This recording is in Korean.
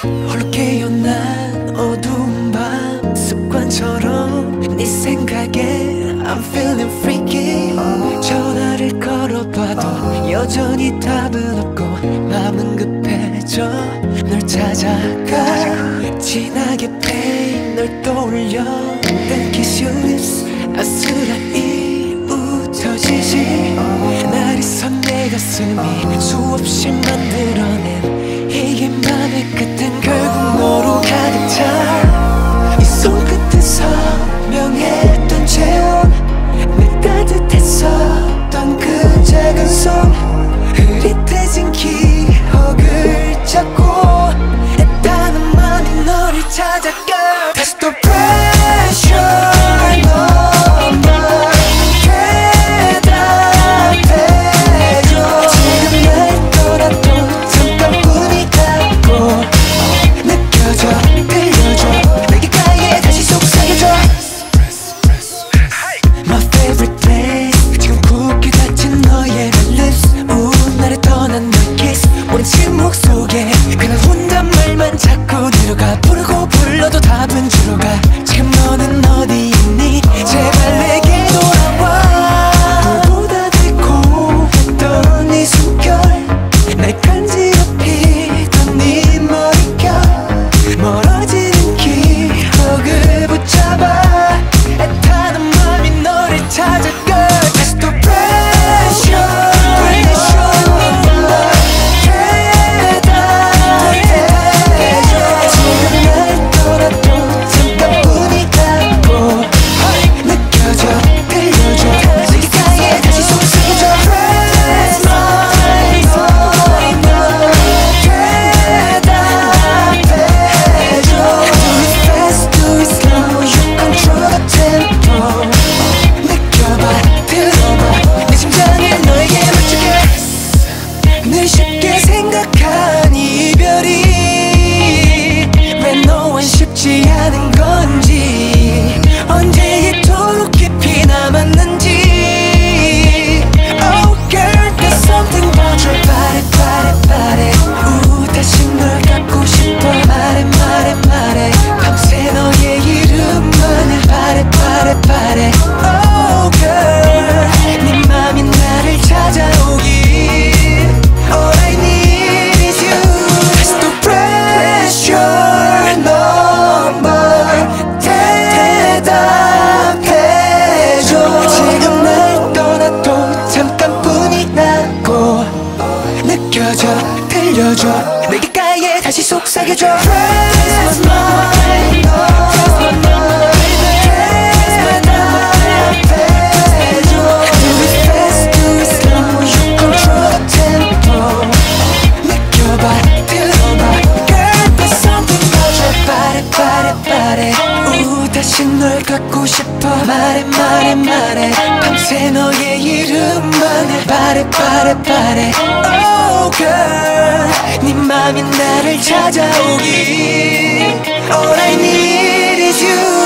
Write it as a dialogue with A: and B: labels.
A: 홀로 깨어난 어두운 밤 습관처럼 네 생각에 I'm feeling freaky. 전화를 걸어봐도 여전히 답은 없고 마음은 급해져 널 찾아가. 진하게 pain 널 떠올려 Then kiss your lips 아스라이 웃어지지. 날이 선 내 가슴이 수없이 만들어낸 이게 맘의 끝은 결국 너로 가득 차. 이 손끝에 선명했던 체온 내 따뜻했었던 그 작은 손 흐릿해진 기억을 잡고 애타는 마음이 너를 찾아가. 다시 또 pressure 침묵 속에 그냥 혼잣말만 자꾸 들어가. 부르고 불러도 답은 주로 가. 지금 너는 어디 있니? 제발 내게 돌아와. 너보다 달콤했던 네 숨결 날 간지럽히던 네 머릿결 멀어지는 기억을 붙잡아 애타는 맘이 너를 찾아가. 다시 또 pressure 쉽게 생각한 이별이 왜 너와 쉽지 않은 건지 언제 이토록 깊이 남았는지. Oh girl there's something about your body body body. 다시 널 갖고 싶어. 말해 말해 말해. 밤새 너의 이름만을 바래 바래 바래. Oh girl 네 맘이 나를 찾아오기. All I need is you. 다시 또 pressure number 대답해줘. 지금 날 떠나도 잠깐뿐이라고 느껴져 들려줘. 내 귓가에 다시 속삭여줘. Press my mind, press my mind. 다시 널 갖고 싶어. 말해 말해 말해. 밤새 너의 이름만을 바래 바래 바래. Oh girl 네 맘이 나를 찾아오기. All I need is you.